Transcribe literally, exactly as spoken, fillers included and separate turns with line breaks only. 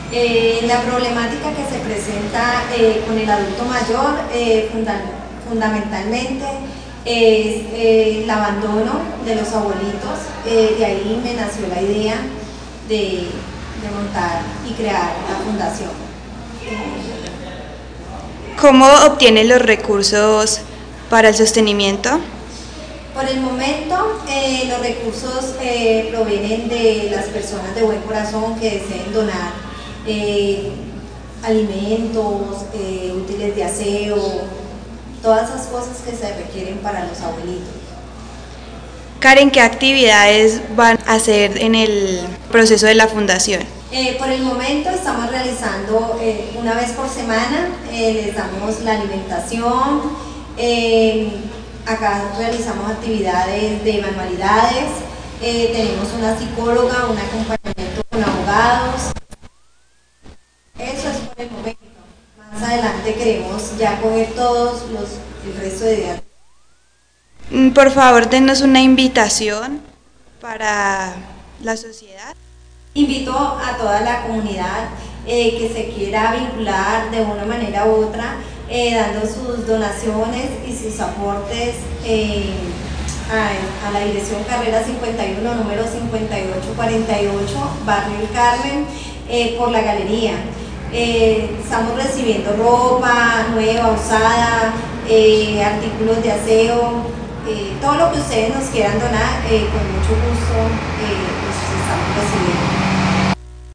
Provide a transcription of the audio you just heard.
Eh, la problemática que se presenta eh, con el adulto mayor eh, funda fundamentalmente es eh, el abandono de los abuelitos. Eh, de ahí me nació la idea de, de montar y crear la fundación.
¿Cómo obtienen los recursos para el sostenimiento?
Por el momento, eh, los recursos eh, provienen de las personas de buen corazón que deseen donar eh, alimentos, eh, útiles de aseo, todas esas cosas que se requieren para los abuelitos.
Karen, ¿qué actividades van a hacer en el proceso de la fundación?
Eh, por el momento estamos realizando eh, una vez por semana, eh, les damos la alimentación, eh, acá realizamos actividades de manualidades, eh, tenemos una psicóloga, un acompañamiento con abogados. Eso es por el momento. Más adelante queremos ya coger todos los, el resto de días.
Por favor, denos una invitación para la sociedad.
Invito a toda la comunidad eh, que se quiera vincular de una manera u otra, eh, dando sus donaciones y sus aportes eh, a, a la dirección Carrera cincuenta y uno, número cincuenta y ocho cuarenta y ocho, Barrio El Carmen, eh, por la galería. Eh, estamos recibiendo ropa nueva, usada, eh, artículos de aseo, eh, todo lo que ustedes nos quieran donar, eh, con mucho gusto eh, los estamos recibiendo.